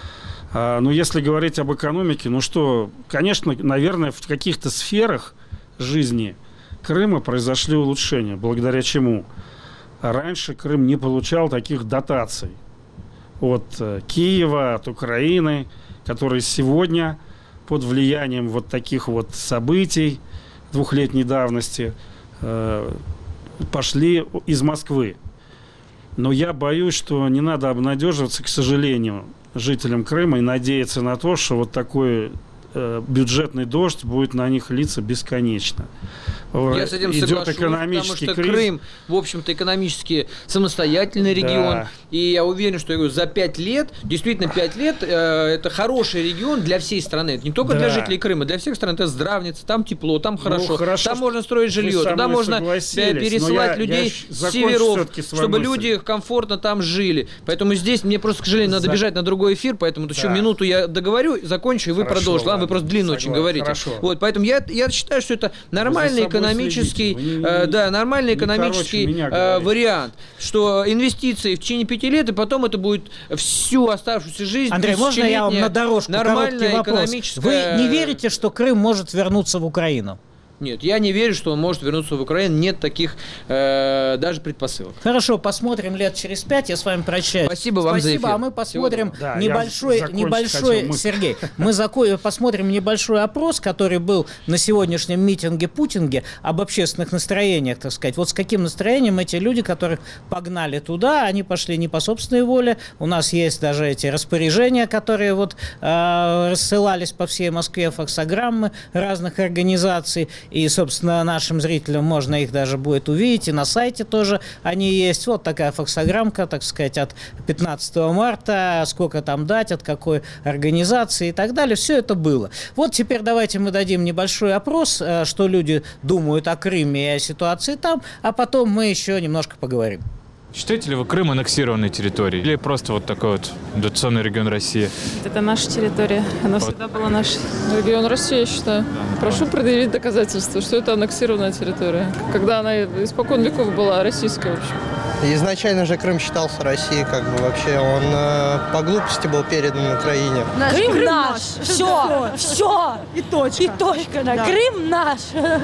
Но если говорить об экономике, ну что, конечно, наверное, в каких-то сферах жизни Крыма произошли улучшения, благодаря чему раньше Крым не получал таких дотаций от Киева, от Украины, которые сегодня под влиянием вот таких вот событий двухлетней давности пошли из Москвы. Но я боюсь, что не надо обнадеживаться, к сожалению, жителям Крыма и надеяться на то, что вот такой бюджетный дождь будет на них литься бесконечно. Я с этим соглашусь, потому что кризис. Крым, в общем-то, экономически самостоятельный регион. Да. И я уверен, что за 5 лет, действительно 5 лет, это хороший регион для всей страны. Это не только для жителей Крыма, для всех стран. Это здравница, там тепло, там хорошо. Там можно строить жилье, туда можно пересылать людей с северов, чтобы люди комфортно там жили. Поэтому здесь мне просто, к сожалению, надо бежать на другой эфир, поэтому еще минуту я договорю, закончу, и вы продолжите. Ладно, вы просто длинно очень говорите. Вот, поэтому я считаю, что это нормальный экономический вариант, что инвестиции в течение 5 лет, и потом это будет всю оставшуюся жизнь. Андрей, можно я вам на дорожку нормальная короткий вопрос? Экономическая... Вы не верите, что Крым может вернуться в Украину? Нет, я не верю, что он может вернуться в Украину. Нет таких даже предпосылок. Хорошо, посмотрим лет через 5. Я с вами прощаюсь. Спасибо вам за эфир. А мы посмотрим небольшой Сергей. Мы посмотрим небольшой опрос, который был на сегодняшнем митинге-путинге об общественных настроениях, так сказать. Вот с каким настроением эти люди, которых погнали туда, они пошли не по собственной воле. У нас есть даже эти распоряжения, которые вот рассылались по всей Москве, факсограммы разных организаций. И, собственно, нашим зрителям можно их даже будет увидеть. И на сайте тоже они есть. Вот такая факсограммка, так сказать, от 15 марта. Сколько там дать, от какой организации и так далее. Все это было. Вот теперь давайте мы дадим небольшой опрос, что люди думают о Крыме и о ситуации там. А потом мы еще немножко поговорим. Считаете ли вы Крым аннексированной территорией? Или просто вот такой вот дотационный регион России? Это наша территория. Она всегда была нашей. Регион России, я считаю. Прошу предъявить доказательства, что это аннексированная территория. Когда она испокон веков была российская, в общем. Изначально же Крым считался Россией, как бы вообще. Он по глупости был передан Украине. Крым наш. Все. И точка. И точка. Да. Крым наш.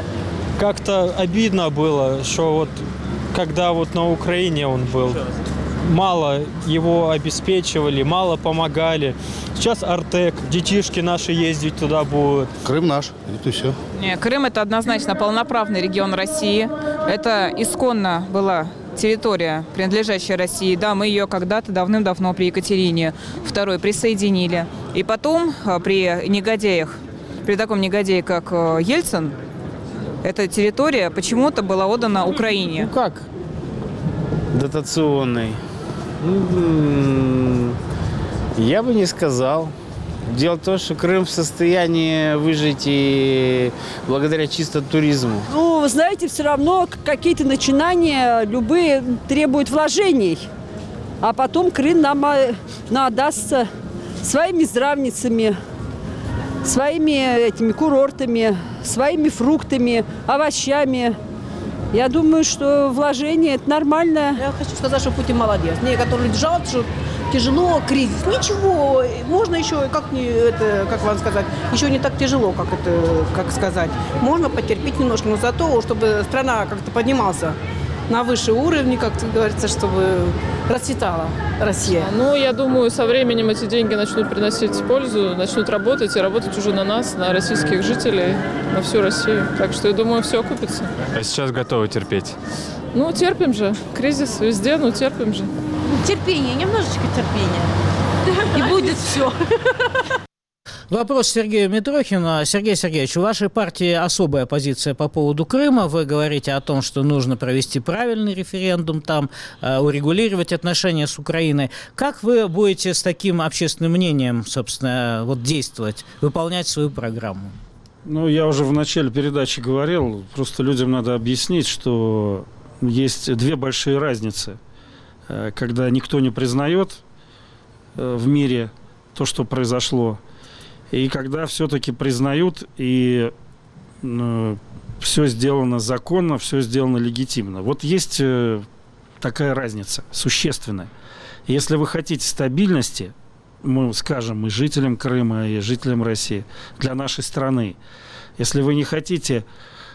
Как-то обидно было, что вот когда вот на Украине он был, мало его обеспечивали, мало помогали. Сейчас Артек, детишки наши ездить туда будут. Крым наш, это все. Не, Крым – это однозначно полноправный регион России. Это исконно была территория, принадлежащая России. Да, мы ее когда-то давным-давно при Екатерине II присоединили. И потом при негодяях, при таком негодяе, как Ельцин, эта территория почему-то была отдана Украине. Ну как? Дотационный. Я бы не сказал. Дело в том, что Крым в состоянии выжить и благодаря чисто туризму. Ну, вы знаете, все равно какие-то начинания любые требуют вложений. А потом Крым нам отдастся своими здравницами, своими этими курортами, своими фруктами, овощами. Я думаю, что вложение – это нормально. Я хочу сказать, что Путин молодец. Некоторые люди жалуются, что тяжело, кризис. Ничего, можно еще, как вам сказать, еще не так тяжело, как сказать. Можно потерпеть немножко, но зато, чтобы страна как-то поднималась на высший уровень, как говорится, чтобы расцветала Россия. Ну, я думаю, со временем эти деньги начнут приносить пользу, начнут работать, и работать уже на нас, на российских жителей, на всю Россию. Так что, я думаю, все окупится. А сейчас готовы терпеть? Ну, терпим же. Кризис везде, но терпим же. Терпение, немножечко терпения. И будет все. Вопрос Сергею Митрохину. Сергей Сергеевич, у вашей партии особая позиция по поводу Крыма. Вы говорите о том, что нужно провести правильный референдум там, урегулировать отношения с Украиной. Как вы будете с таким общественным мнением, собственно, вот действовать, выполнять свою программу? Ну, я уже в начале передачи говорил, просто людям надо объяснить, что есть две большие разницы. Когда никто не признает в мире то, что произошло, и когда все-таки признают, и все сделано законно, все сделано легитимно. Вот есть такая разница, существенная. Если вы хотите стабильности, мы скажем и жителям Крыма, и жителям России, для нашей страны. Если вы не хотите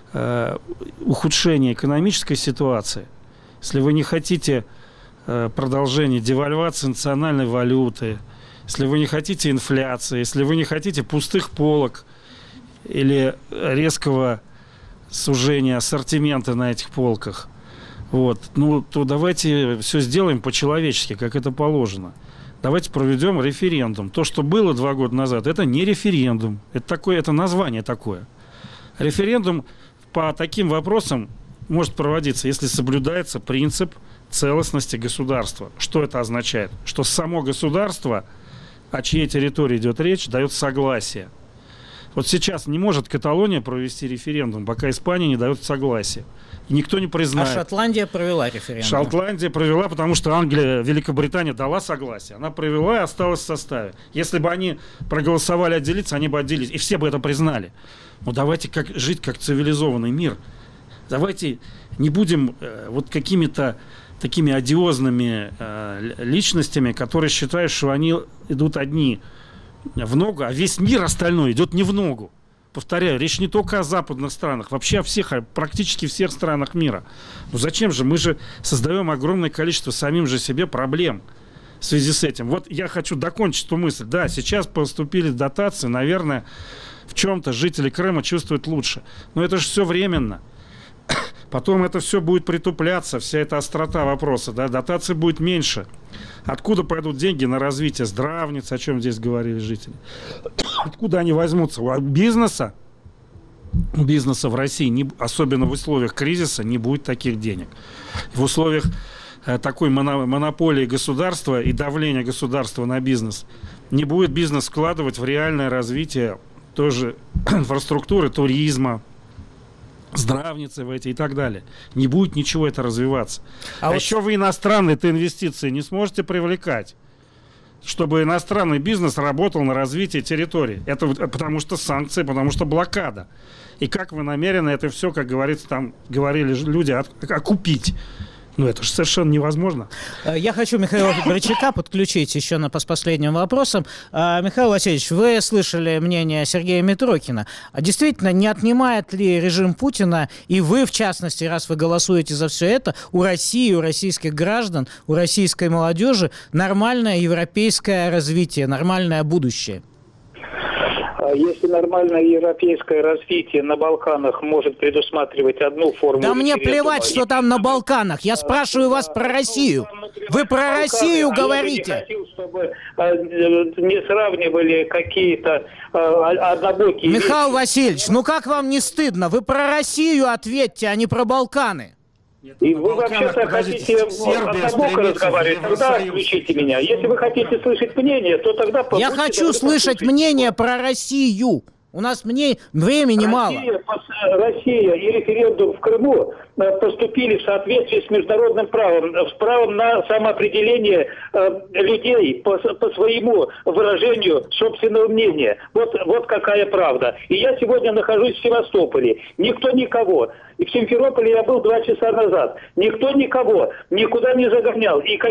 ухудшения экономической ситуации, если вы не хотите продолжения девальвации национальной валюты, если вы не хотите инфляции, если вы не хотите пустых полок или резкого сужения ассортимента на этих полках, вот, ну, то давайте все сделаем по-человечески, как это положено. Давайте проведем референдум. То, что было 2 года назад, это не референдум. Это название такое. Референдум по таким вопросам может проводиться, если соблюдается принцип целостности государства. Что это означает? Что само государство, о чьей территории идет речь, дает согласие. Вот сейчас не может Каталония провести референдум, пока Испания не дает согласия. И никто не признает. А Шотландия провела референдум. Шотландия провела, потому что Англия, Великобритания дала согласие. Она провела и осталась в составе. Если бы они проголосовали отделиться, они бы отделились. И все бы это признали. Но давайте жить как цивилизованный мир. Давайте не будем вот какими-то такими одиозными личностями, которые считают, что они идут одни в ногу, а весь мир остальной идет не в ногу. Повторяю, речь не только о западных странах, вообще о всех, практически всех странах мира. Ну зачем же? Мы же создаем огромное количество самим же себе проблем в связи с этим. Вот я хочу докончить эту мысль. Да, сейчас поступили дотации, наверное, в чем-то жители Крыма чувствуют лучше. Но это же все временно. Потом это все будет притупляться, вся эта острота вопроса, да, дотаций будет меньше. Откуда пойдут деньги на развитие здравниц, о чем здесь говорили жители? Откуда они возьмутся? У бизнеса в России, особенно в условиях кризиса, не будет таких денег. В условиях такой монополии государства и давления государства на бизнес не будет бизнес вкладывать в реальное развитие тоже инфраструктуры, туризма, здравницы в эти и так далее. Не будет ничего это развиваться. А вот еще вы иностранные-то инвестиции не сможете привлекать, чтобы иностранный бизнес работал на развитие территории. Это потому что санкции, потому что блокада. И как вы намерены это все, как говорится, там говорили люди, окупить? Ну, это же совершенно невозможно. Я хочу Михаила Борчака подключить еще с последним вопросом. Михаил Васильевич, вы слышали мнение Сергея Митрохина. А действительно, не отнимает ли режим Путина, и вы, в частности, раз вы голосуете за все это, у России, у российских граждан, у российской молодежи нормальное европейское развитие, нормальное будущее? Если нормальное европейское развитие на Балканах может предусматривать одну форму... Да мне плевать, что там на Балканах. Я спрашиваю вас про Россию. Вы про Россию говорите. Я бы не хотел, чтобы не сравнивали какие-то однобокие... Михаил Васильевич, ну как вам не стыдно? Вы про Россию ответьте, а не про Балканы. И вы вообще-то хотите однобоко разговаривать, тогда отключите меня. Если вы хотите слышать мнение, то тогда... Я хочу слышать мнение про Россию. У нас времени мало. Россия и референдум в Крыму поступили в соответствии с международным правом, с правом на самоопределение людей по своему выражению собственного мнения. Вот какая правда. И я сегодня нахожусь в Севастополе. Никто никого. И в Симферополе я был 2 часа назад. Никто никого никуда не загонял. И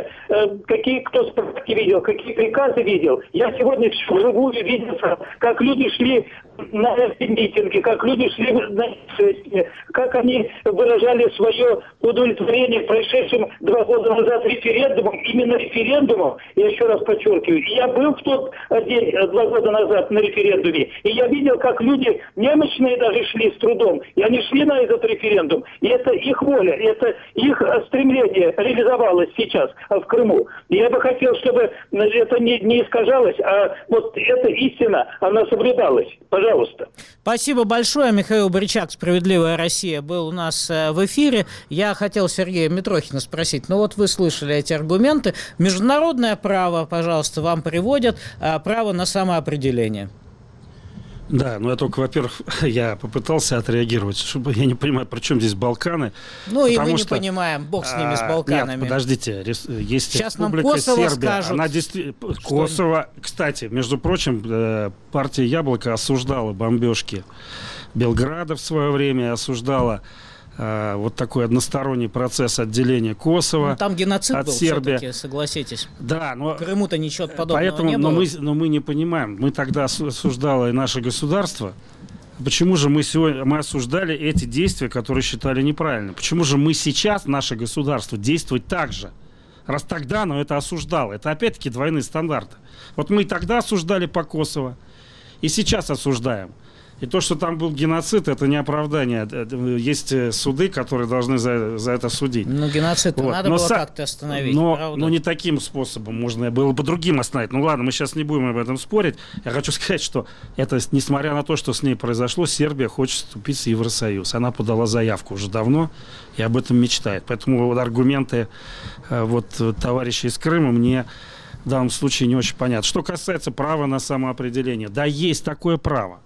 какие кто справки видел, какие приказы видел. Я сегодня вживую видел, как люди шли на эти митинги, как люди шли на шествия, как они выражали свое удовлетворение прошедшим 2 года назад референдумом, именно референдумом, я еще раз подчеркиваю. Я был в тот день 2 года назад на референдуме, и я видел, как люди немощные даже шли с трудом, и они шли на этот референдум, и это их воля, это их стремление реализовалось сейчас в Крыму. И я бы хотел, чтобы это не искажалось, а вот эта истина, она соблюдалась. Пожалуйста. Спасибо большое. Михаил Борчак, «Справедливая Россия», был у нас в эфире. Я хотел Сергея Митрохина спросить. Ну вот вы слышали эти аргументы. Международное право, пожалуйста, вам приводят. Право на самоопределение. Да, ну я только, во-первых, я попытался отреагировать, чтобы я не понимаю, при чем здесь Балканы. Ну и мы не понимаем, бог с ними, с Балканами. Нет, подождите, есть сейчас республика Сербия. Скажут, она действительно... Косово, кстати, между прочим, партия «Яблоко» осуждала бомбежки Белграда в свое время, осуждала вот такой односторонний процесс отделения Косово там геноцид от был Сербии. все-таки, согласиесь. Да, но в Крыму-то ничего подобного поэтому, не было. Но мы не понимаем. Мы тогда осуждало и наше государство. Почему же мы осуждали эти действия, которые считали неправильными? Почему же мы сейчас, наше государство, действует так же? Раз тогда оно это осуждало. Это опять-таки двойные стандарты. Вот мы и тогда осуждали по Косово, и сейчас осуждаем. И то, что там был геноцид, это не оправдание. Есть суды, которые должны за это судить. Ну, геноцид надо было как-то остановить, но не таким способом. Можно было бы другим остановить. Ну ладно, мы сейчас не будем об этом спорить. Я хочу сказать, что это, несмотря на то, что с ней произошло, Сербия хочет вступить в Евросоюз. Она подала заявку уже давно и об этом мечтает. Поэтому вот аргументы товарищей из Крыма мне в данном случае не очень понятны. Что касается права на самоопределение. Да, есть такое право.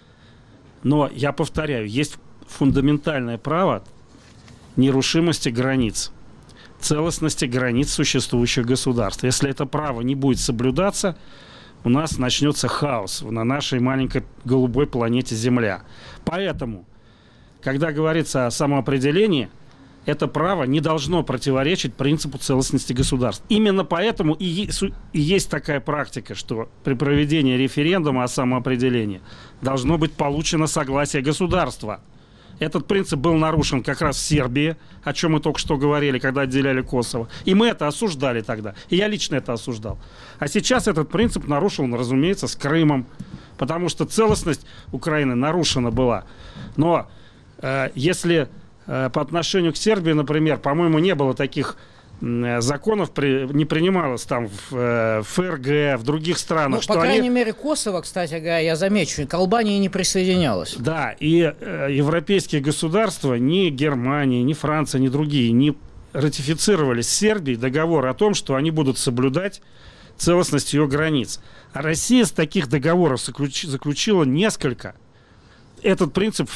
Но, я повторяю, есть фундаментальное право нерушимости границ, целостности границ существующих государств. Если это право не будет соблюдаться, у нас начнется хаос на нашей маленькой голубой планете Земля. Поэтому, когда говорится о самоопределении, это право не должно противоречить принципу целостности государств. Именно поэтому и есть такая практика, что при проведении референдума о самоопределении должно быть получено согласие государства. Этот принцип был нарушен как раз в Сербии, о чем мы только что говорили, когда отделяли Косово. И мы это осуждали тогда. И я лично это осуждал. А сейчас этот принцип нарушен, разумеется, с Крымом. Потому что целостность Украины нарушена была. Но если по отношению к Сербии, например, по-моему, не было таких законов, не принималось там в ФРГ, в других странах. Ну, по крайней мере, Косово, кстати говоря, я замечу, к Албании не присоединялось. Да, и европейские государства, ни Германия, ни Франция, ни другие, не ратифицировали с Сербией договор о том, что они будут соблюдать целостность ее границ. А Россия с таких договоров заключила несколько. Этот принцип,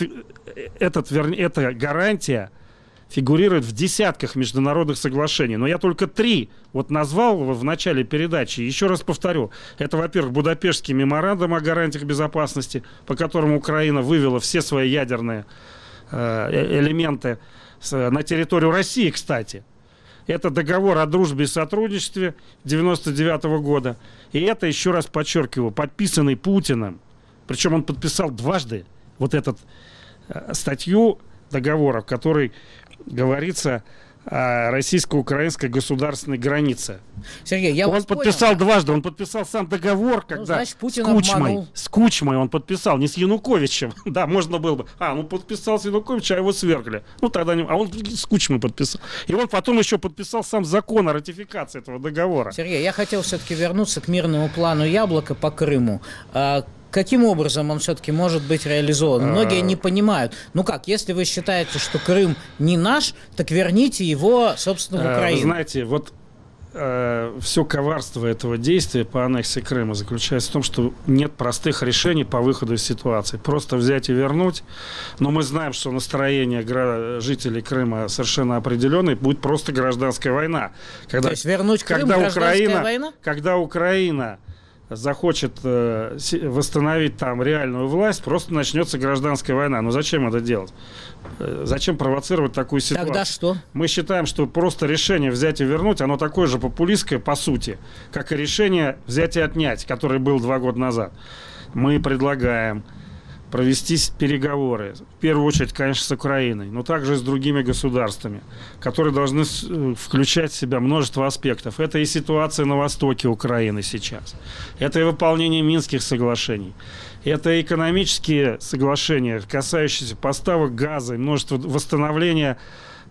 эта гарантия фигурирует в десятках международных соглашений. Но я только 3 назвал в начале передачи. Еще раз повторю. Это, во-первых, Будапештский меморандум о гарантиях безопасности, по которому Украина вывела все свои ядерные элементы на территорию России, кстати. Это договор о дружбе и сотрудничестве 1999 года. И это, еще раз подчеркиваю, подписанный Путиным. Причем он подписал дважды эту статью договора, в которой говорится о российско-украинской государственной границе. Сергей, я он подписал дважды. Он подписал сам договор, когда с Кучмой он подписал, не с Януковичем. Да, можно было бы. Подписал с Януковичем, а его свергли. Тогда не... А он с Кучмой подписал. И он потом еще подписал сам закон о ратификации этого договора. Сергей, я хотел все-таки вернуться к мирному плану «Яблоко» по Крыму. Каким образом он все-таки может быть реализован? Многие не понимают. Если вы считаете, что Крым не наш, так верните его, собственно, в Украину. Вы знаете, все коварство этого действия по аннексии Крыма заключается в том, что нет простых решений по выходу из ситуации. Просто взять и вернуть. Но мы знаем, что настроение жителей Крыма совершенно определенное. Будет просто гражданская война. То есть вернуть Крым, гражданская война? Когда Украина захочет восстановить там реальную власть, просто начнется гражданская война. Но зачем это делать? Зачем провоцировать такую ситуацию? Тогда что? Мы считаем, что просто решение взять и вернуть, оно такое же популистское, по сути, как и решение взять и отнять, которое было 2 года назад. Мы предлагаем провести переговоры, в первую очередь, конечно, с Украиной, но также и с другими государствами, которые должны включать в себя множество аспектов. Это и ситуация на востоке Украины сейчас, это и выполнение Минских соглашений, это и экономические соглашения, касающиеся поставок газа, и множество восстановления,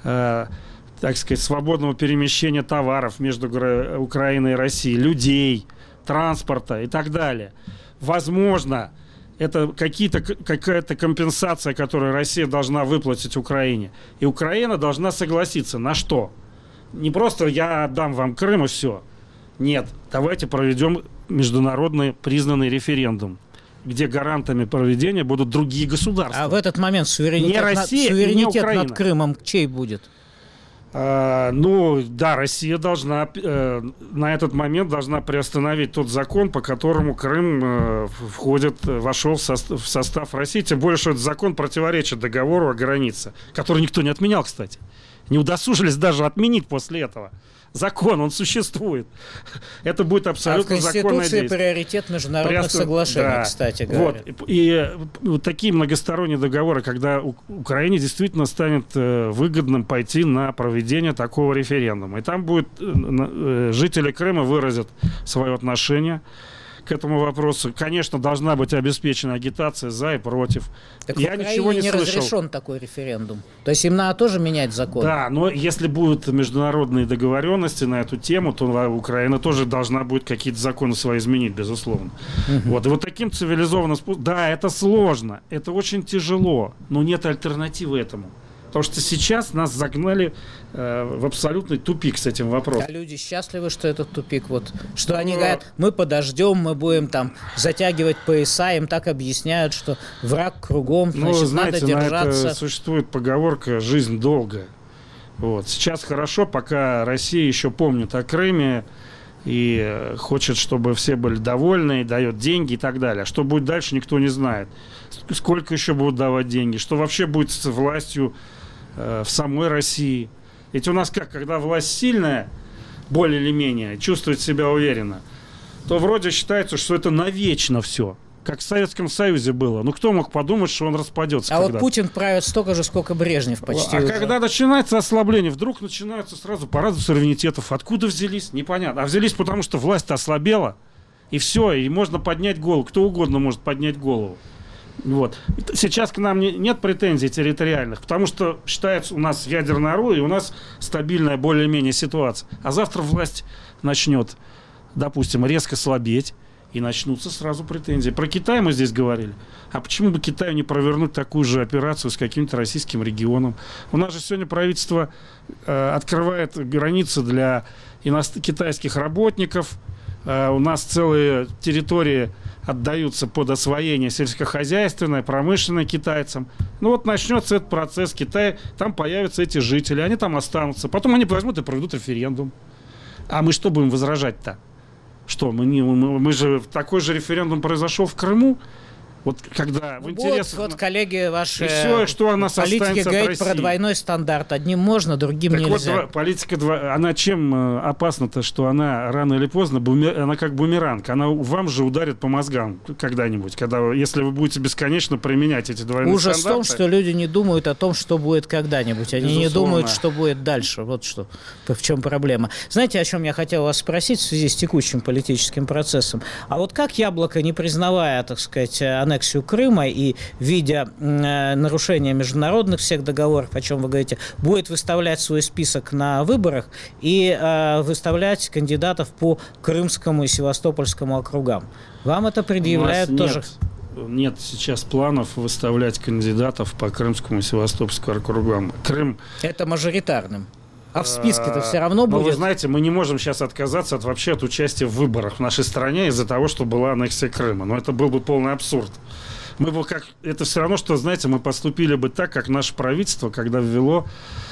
свободного перемещения товаров между Украиной и Россией, людей, транспорта и так далее. Возможно, это какая-то компенсация, которую Россия должна выплатить Украине. И Украина должна согласиться. На что? Не просто я отдам вам Крым и все. Нет, давайте проведем международно признанный референдум, где гарантами проведения будут другие государства. А в этот момент суверенитет, не Россия, суверенитет над Крымом чей будет? Ну, да, Россия должна на этот момент должна приостановить тот закон, по которому Крым вошел в состав России. Тем более, что этот закон противоречит договору о границе, который никто не отменял, кстати. Не удосужились даже отменить после этого. Закон, он существует. Это будет абсолютно законное действие. А в Конституции приоритет международных соглашений, да, кстати говоря. Вот. И такие многосторонние договоры, когда Украине действительно станет выгодным пойти на проведение такого референдума. И там будет жители Крыма выразят свое отношение к этому вопросу. Конечно, должна быть обеспечена агитация за и против. Так я ничего не слышал. Разрешен такой референдум. То есть им надо тоже менять закон. Да, но если будут международные договоренности на эту тему, то Украина тоже должна будет какие-то законы свои изменить, безусловно. Вот. И вот таким цивилизованным способом... Да, это сложно, это очень тяжело, но нет альтернативы этому. Потому что сейчас нас загнали в абсолютный тупик с этим вопросом. А люди счастливы, что этот тупик, вот, что они говорят, мы подождем, мы будем там затягивать пояса, им так объясняют, что враг кругом, значит, знаете, надо держаться. На это существует поговорка «жизнь долгая». Вот. Сейчас хорошо, пока Россия еще помнит о Крыме и хочет, чтобы все были довольны, и дает деньги и так далее. Что будет дальше, никто не знает. Сколько еще будут давать деньги, что вообще будет с властью в самой России. Ведь у нас как, когда власть сильная, более или менее, чувствует себя уверенно, то вроде считается, что это навечно все. Как в Советском Союзе было. Ну, кто мог подумать, что он распадется А когда-то? Вот Путин правит столько же, сколько Брежнев почти. А уже. Когда начинается ослабление, вдруг начинаются сразу парады суверенитетов. Откуда взялись? Непонятно. А взялись потому, что власть ослабела, и все, и можно поднять голову. Кто угодно может поднять голову. Вот. Сейчас к нам нет претензий территориальных, потому что считается, у нас ядерное оружие, и у нас стабильная более-менее ситуация. А завтра власть начнет, допустим, резко слабеть, и начнутся сразу претензии. Про Китай мы здесь говорили. А почему бы Китаю не провернуть такую же операцию с каким-то российским регионом? У нас же сегодня правительство открывает границы для китайских работников. У нас целые территории отдаются под освоение сельскохозяйственное, промышленное китайцам. Ну вот начнется этот процесс. Китай, там появятся эти жители, они там останутся. Потом они возьмут и проведут референдум. А мы что будем возражать-то? Что, мы же такой же референдум произошел в Крыму? Вот когда в интересах... Вот коллеги ваши и все, что у нас политики говорят про двойной стандарт. Одним можно, другим так нельзя. Вот, политика, она чем опасна-то, что она рано или поздно, она как бумеранг. Она вам же ударит по мозгам когда-нибудь, если вы будете бесконечно применять эти двойные стандарты. Ужас в том, что люди не думают о том, что будет когда-нибудь. Они не думают, что будет дальше. Вот что, в чем проблема. Знаете, о чем я хотел вас спросить в связи с текущим политическим процессом? А вот как Яблоко, не признавая, так сказать, аннексию Крыма и видя нарушение международных всех договоров, о чем вы говорите, будет выставлять свой список на выборах и выставлять кандидатов по Крымскому и Севастопольскому округам? Вам это предъявляют тоже? Нет сейчас планов выставлять кандидатов по Крымскому и Севастопольскому округам. Крым... Это мажоритарным. А в списке-то все равно будет? Вы знаете, мы не можем сейчас отказаться вообще от участия в выборах в нашей стране из-за того, что была аннексия Крыма. Но это был бы полный абсурд. Это все равно, что, знаете, мы поступили бы так, как наше правительство, когда ввело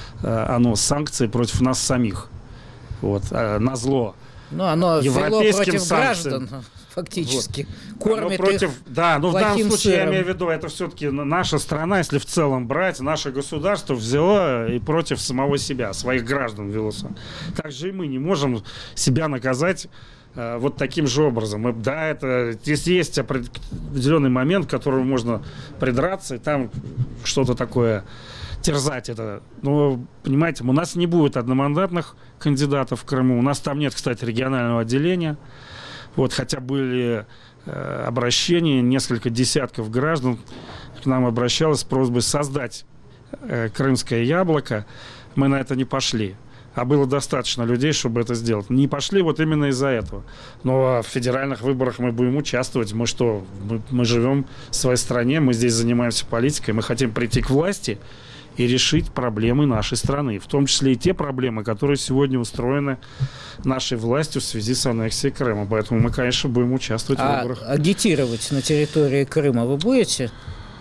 санкции против нас самих. Вот, назло. Ну, оно ввело против граждан. Фактически. Вот. Кормит против, их да, но в данном случае сыром. Я имею в виду, это все-таки наша страна, если в целом брать, наше государство взяло и против самого себя, своих граждан вело. Так же и мы не можем себя наказать вот таким же образом. Здесь есть определенный момент, к которому можно придраться, и там что-то такое терзать это. Но, понимаете, у нас не будет одномандатных кандидатов в Крыму. У нас там нет, кстати, регионального отделения. Вот, хотя были обращения, несколько десятков граждан к нам обращалось с просьбой создать крымское яблоко. Мы на это не пошли. А было достаточно людей, чтобы это сделать. Не пошли вот именно из-за этого. Но в федеральных выборах мы будем участвовать. Мы что? Мы живем в своей стране, мы здесь занимаемся политикой, мы хотим прийти к власти и решить проблемы нашей страны. В том числе и те проблемы, которые сегодня устроены нашей властью в связи с аннексией Крыма. Поэтому мы, конечно, будем участвовать в выборах. Агитировать на территории Крыма вы будете?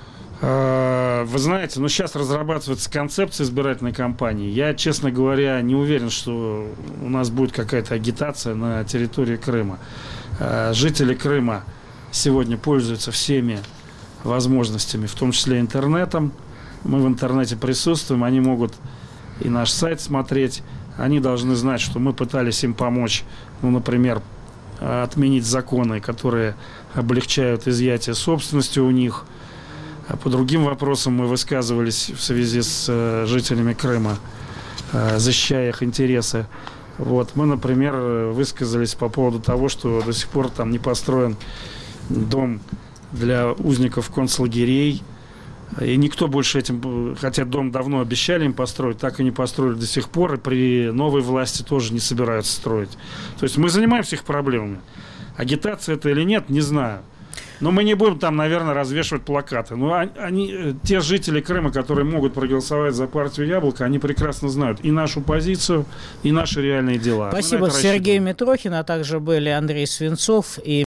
Вы знаете, сейчас разрабатывается концепция избирательной кампании. Я, честно говоря, не уверен, что у нас будет какая-то агитация на территории Крыма. Жители Крыма сегодня пользуются всеми возможностями, в том числе интернетом. Мы в интернете присутствуем, они могут и наш сайт смотреть. Они должны знать, что мы пытались им помочь, например, отменить законы, которые облегчают изъятие собственности у них. А по другим вопросам мы высказывались в связи с жителями Крыма, защищая их интересы. Мы, например, высказались по поводу того, что до сих пор там не построен дом для узников концлагерей. И никто больше этим, хотя дом давно обещали им построить, так и не построили до сих пор, и при новой власти тоже не собираются строить. То есть мы занимаемся их проблемами. Агитация это или нет, не знаю. Но мы не будем там, наверное, развешивать плакаты. Те жители Крыма, которые могут проголосовать за партию «Яблоко», они прекрасно знают и нашу позицию, и наши реальные дела. Спасибо. Сергей Митрохин, а также были Андрей Свинцов и